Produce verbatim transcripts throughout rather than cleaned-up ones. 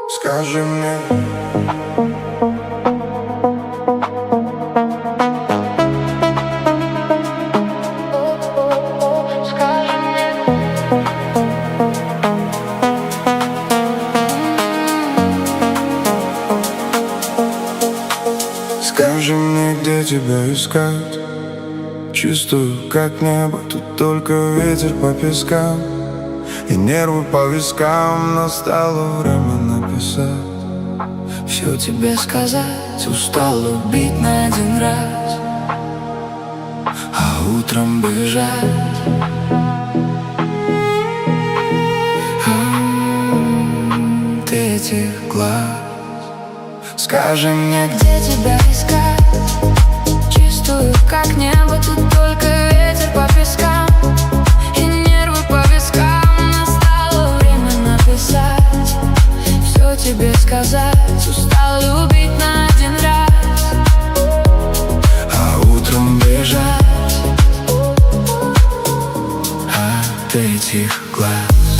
Скажи мне, скажи мне, где тебя искать. Чувствую, как небо, тут только ветер по пескам и нервы по вискам. Настало время написать, все тебе сказать. Устал убить на один раз, а утром бежать. М-м, ты этих глаз. Скажи мне, где тебя искать. Чувствую, как небо, тут только ветер по пескам и нервы по вискам. Настало время написать, все тебе сказать. Устал любить на один раз, а утром бежать от этих глаз.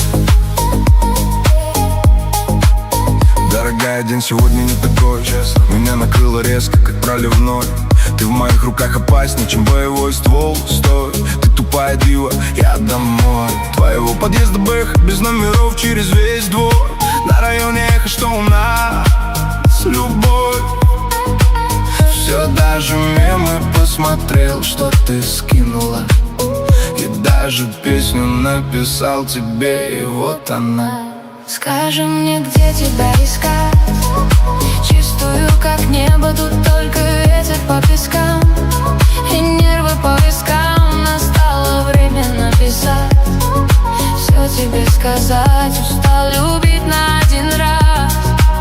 Дорогая, день сегодня не такой, честно. Меня накрыло резко, как проливной. Ты в моих руках опаснее, чем боевой ствол. Стой, ты тупая дива, я домой. Твоего подъезда бэх, без номеров через весь двор. На районе эхо, что у нас любовь. Все, даже мемы посмотрел, что ты скинула. И даже песню написал тебе, и вот она. Скажи мне, где тебя искать. Чувствую, как небо, тут только ветер по пескам и нервы по вискам. Настало время написать, все тебе сказать. Устал любить на один раз,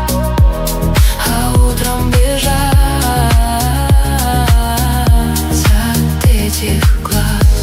а утром бежать от этих глаз.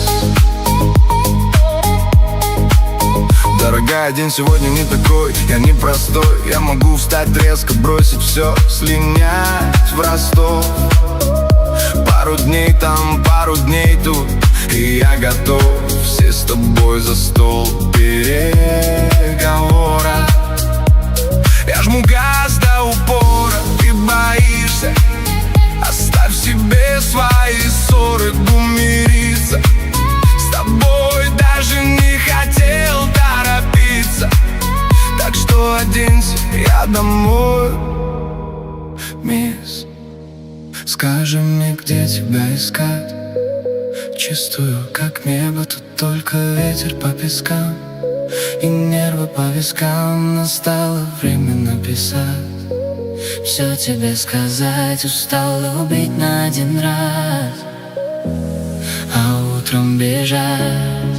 Дорогая, день сегодня не такой, я не простой. Я могу встать резко, бросить все, слинять в Ростов. Пару дней там, пару дней тут, и я готов. Все с тобой за стол переговора. Я жму газ до упора, ты боишься. Оставь себе свои ссоры, мириться. С тобой даже не хотел торопиться. Так что оденься, я домой, мисс. Скажи мне, где тебя искать. Чувствую, как небо, тут только ветер по пескам и нервы по вискам. Настало время написать, все тебе сказать. Устал любить на один раз, а утром бежать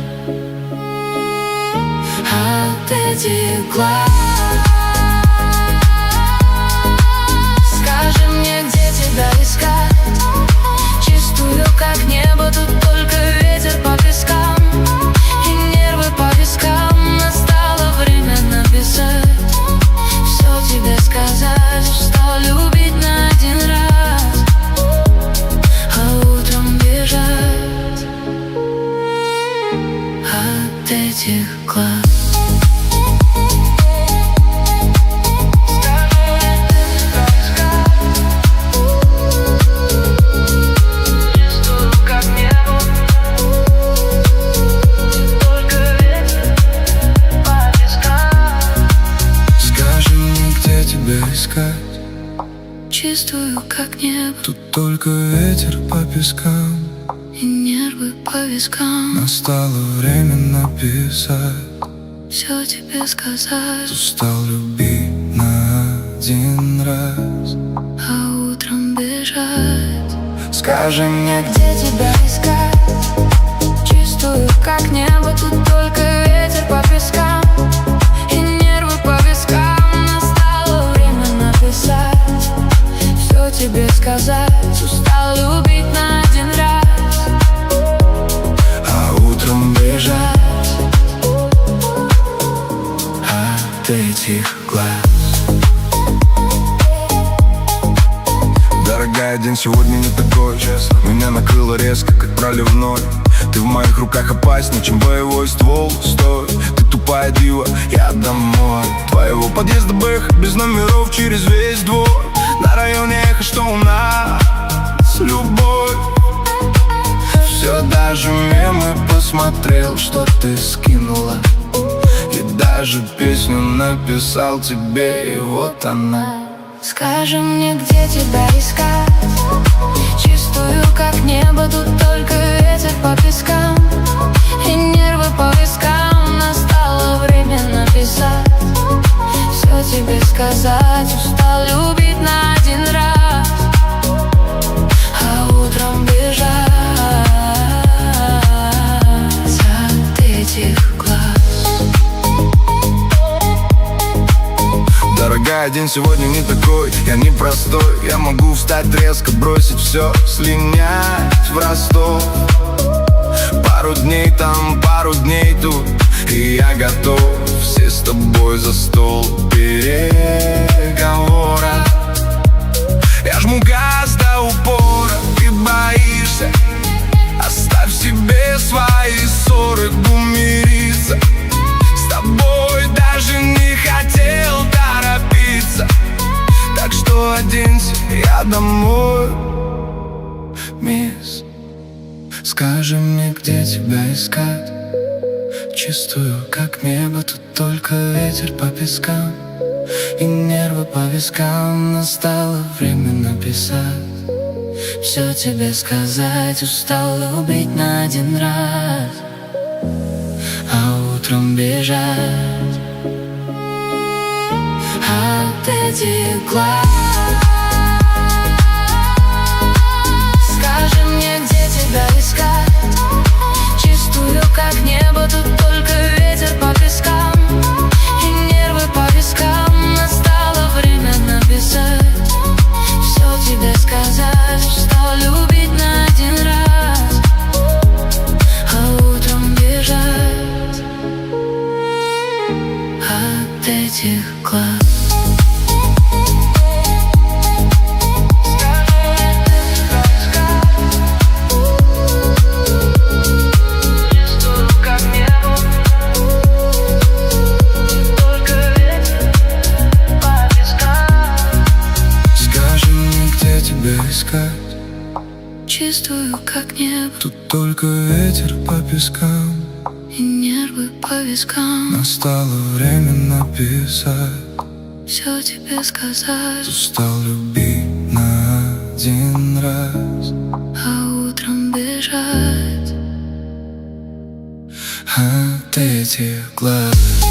от этих глаз. Скажи мне, где тебя искать. Чувствую, как небо, тут только ветер по пескам и нервы по вискам. Настало время написать, все тебе сказать. Устал любить на один раз, а утром бежать от этих глаз. Чувствую, как небо, тут только ветер по пескам и нервы по вискам. Настало время написать, все тебе сказать. Устал любить на один раз, а утром бежать. Скажи мне, где тебя искать. Чувствую, как небо, тут только ветер по пескам и нервы по вискам. Настало время написать, все тебе сказать. Устал любить на один раз, а утром бежать от этих глаз. Дорогая, день сегодня не такой, честно. Меня накрыло резко, как проливной. Ты в моих руках опаснее, чем боевой ствол. Стой, ты тупая дива, я домой. Твоего подъезда бэха без номеров через весь двор. На районе эхо, что у нас любовь. Все, даже мемы посмотрел, что ты скинула. И даже песню написал тебе, и вот она. Скажи мне, где тебя искать? Чистую, как небо, тут только ветер по пескам и нервы по вискам. Настало время написать, все тебе сказать. Устал любить на один раз, а утром бежать от этих глаз. Дорогая, день сегодня не такой, я не простой. Я могу встать резко, бросить все, слинять в Ростов. Пару дней там, пару дней тут, и я готов. Все с тобой за стол переговора. Я жму газ до упора, ты боишься. Оставь себе свои ссоры, гумириться. С тобой даже не хотел торопиться. Так что оденься, я домой. Мисс, скажи мне, где тебя искать? Чистую, как небо, тут только ветер по пескам и нервы по вискам. Настало время написать, все тебе сказать. Устал любить на один раз, а утром бежать от этих глаз. Скажи мне, где тебя искать? Чистую, как небо, тут только ветер по пескам и нервы по вискам. Настало время написать, все тебе сказать. Устал любить на один раз, а утром бежать от этих глаз. Искать Чистую, как небо, тут только ветер по пескам и нервы по вискам. Настало время написать, все тебе сказать. устал любить на один раз, А утром бежать от этих глаз.